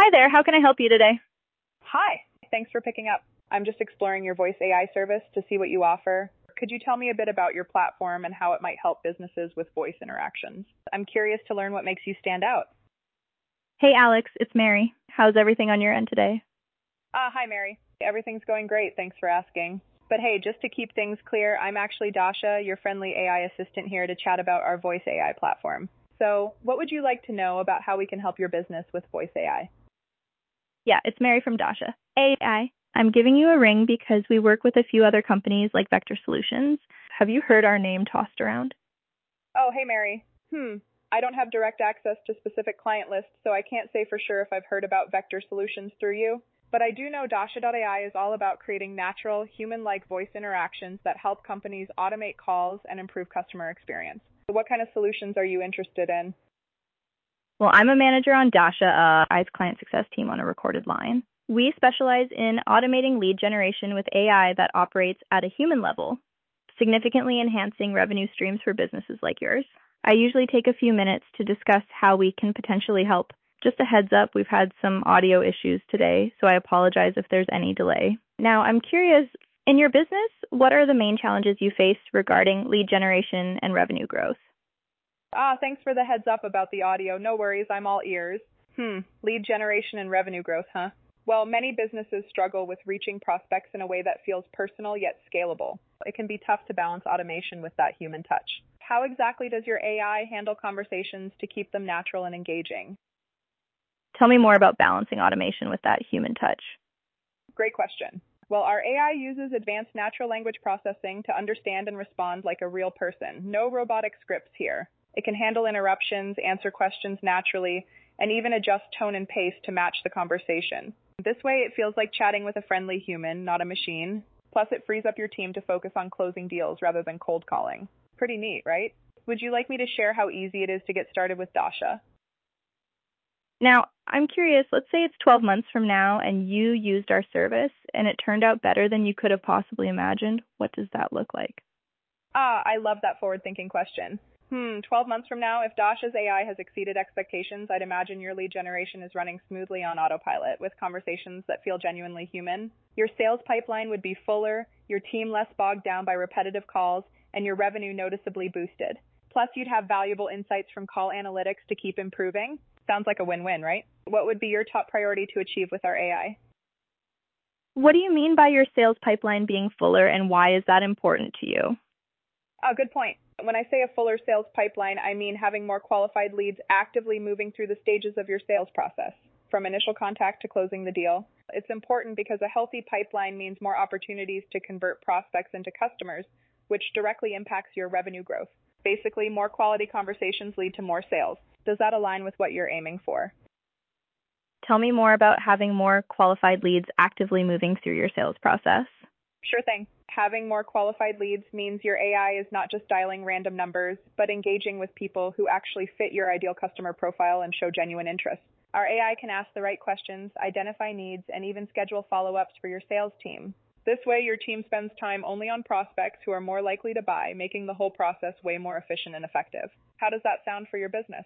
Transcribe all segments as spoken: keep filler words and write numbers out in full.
Hi there, how can I help you today? Hi, thanks for picking up. I'm just exploring your voice A I service to see what you offer. Could you tell me a bit about your platform and how it might help businesses with voice interactions? I'm curious to learn what makes you stand out. Hey Alex, it's Mary. How's everything on your end today? Ah, hi Mary. Everything's going great, thanks for asking. But hey, just to keep things clear, I'm actually Dasha, your friendly A I assistant here to chat about our voice A I platform. So, what would you like to know about how we can help your business with voice A I? Yeah, it's Mary from Dasha. A I. I'm giving you a ring because we work with a few other companies like Vector Solutions. Have you heard our name tossed around? Oh, hey Mary. Hmm. I don't have direct access to specific client lists, so I can't say for sure if I've heard about Vector Solutions through you. But I do know Dasha dot A I is all about creating natural, human-like voice interactions that help companies automate calls and improve customer experience. So what kind of solutions are you interested in? Well, I'm a manager on Dasha, uh, I's client success team on a recorded line. We specialize in automating lead generation with A I that operates at a human level, significantly enhancing revenue streams for businesses like yours. I usually take a few minutes to discuss how we can potentially help. Just a heads up, we've had some audio issues today, so I apologize if there's any delay. Now, I'm curious, in your business, what are the main challenges you face regarding lead generation and revenue growth? Ah, thanks for the heads up about the audio. No worries, I'm all ears. Hmm, lead generation and revenue growth, huh? Well, many businesses struggle with reaching prospects in a way that feels personal yet scalable. It can be tough to balance automation with that human touch. How exactly does your A I handle conversations to keep them natural and engaging? Tell me more about balancing automation with that human touch. Great question. Well, our A I uses advanced natural language processing to understand and respond like a real person. No robotic scripts here. It can handle interruptions, answer questions naturally, and even adjust tone and pace to match the conversation. This way, it feels like chatting with a friendly human, not a machine. Plus, it frees up your team to focus on closing deals rather than cold calling. Pretty neat, right? Would you like me to share how easy it is to get started with Dasha? Now, I'm curious, let's say it's twelve months from now and you used our service and it turned out better than you could have possibly imagined. What does that look like? Ah, I love that forward-thinking question. Hmm, twelve months from now, if Dasha's A I has exceeded expectations, I'd imagine your lead generation is running smoothly on autopilot with conversations that feel genuinely human. Your sales pipeline would be fuller, your team less bogged down by repetitive calls, and your revenue noticeably boosted. Plus, you'd have valuable insights from call analytics to keep improving. Sounds like a win-win, right? What would be your top priority to achieve with our A I? What do you mean by your sales pipeline being fuller and why is that important to you? Oh, good point. When I say a fuller sales pipeline, I mean having more qualified leads actively moving through the stages of your sales process, from initial contact to closing the deal. It's important because a healthy pipeline means more opportunities to convert prospects into customers, which directly impacts your revenue growth. Basically, more quality conversations lead to more sales. Does that align with what you're aiming for? Tell me more about having more qualified leads actively moving through your sales process. Sure thing. Having more qualified leads means your A I is not just dialing random numbers, but engaging with people who actually fit your ideal customer profile and show genuine interest. Our A I can ask the right questions, identify needs, and even schedule follow-ups for your sales team. This way, your team spends time only on prospects who are more likely to buy, making the whole process way more efficient and effective. How does that sound for your business?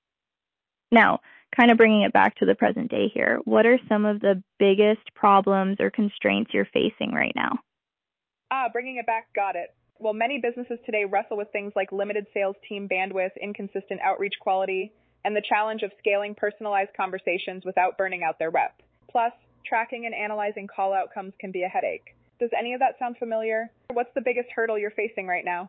Now, kind of bringing it back to the present day here, what are some of the biggest problems or constraints you're facing right now? Ah, bringing it back, got it. Well, many businesses today wrestle with things like limited sales team bandwidth, inconsistent outreach quality, and the challenge of scaling personalized conversations without burning out their rep. Plus, tracking and analyzing call outcomes can be a headache. Does any of that sound familiar? What's the biggest hurdle you're facing right now?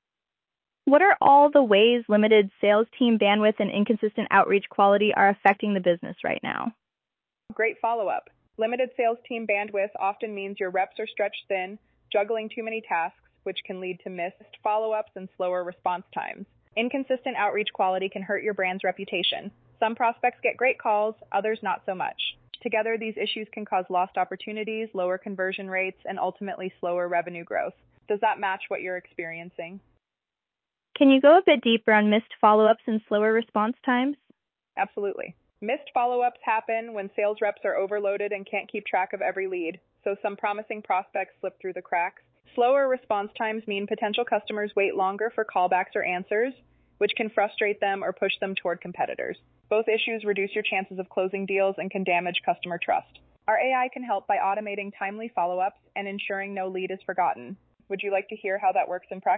What are all the ways limited sales team bandwidth and inconsistent outreach quality are affecting the business right now? Great follow-up. Limited sales team bandwidth often means your reps are stretched thin, juggling too many tasks, which can lead to missed follow-ups and slower response times. Inconsistent outreach quality can hurt your brand's reputation. Some prospects get great calls, others not so much. Together, these issues can cause lost opportunities, lower conversion rates, and ultimately slower revenue growth. Does that match what you're experiencing? Can you go a bit deeper on missed follow-ups and slower response times? Absolutely. Missed follow-ups happen when sales reps are overloaded and can't keep track of every lead, so some promising prospects slip through the cracks. Slower response times mean potential customers wait longer for callbacks or answers, which can frustrate them or push them toward competitors. Both issues reduce your chances of closing deals and can damage customer trust. Our A I can help by automating timely follow-ups and ensuring no lead is forgotten. Would you like to hear how that works in practice?